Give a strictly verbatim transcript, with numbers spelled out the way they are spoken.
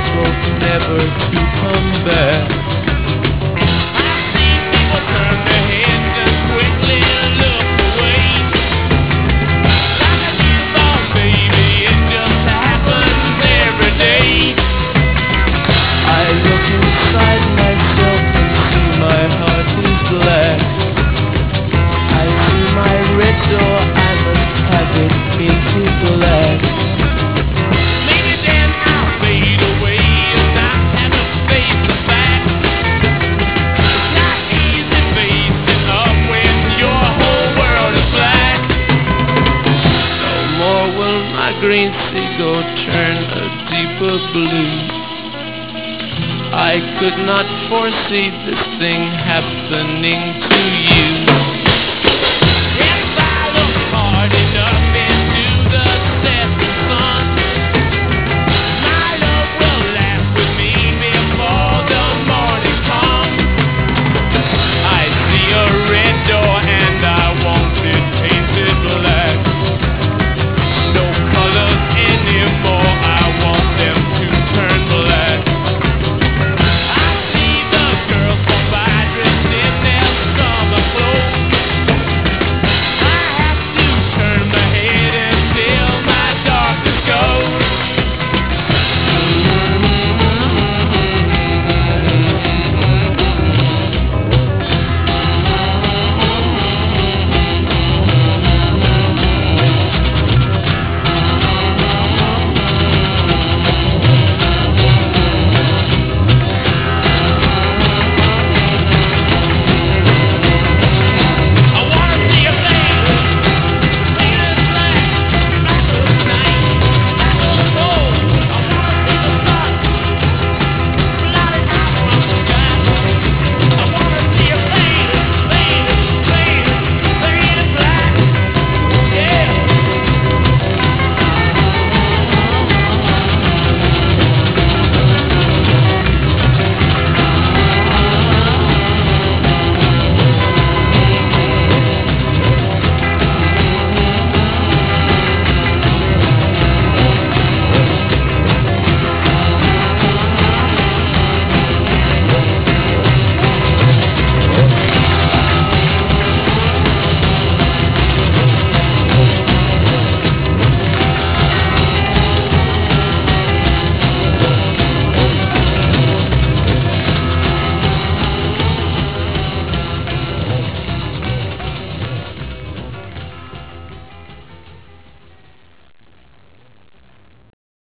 hope never to come back. I've seen people turn their heads and quickly look away. Like a newborn baby, it just happens every day. I look inside myself and see my heart is black. I see my red door, I must have it painted black. Maybe then I'll fade away and not have to face the facts. It's not easy facing up when your whole world is black. No more will my green seagull turn a deeper blue. I could not foresee this thing happening to you.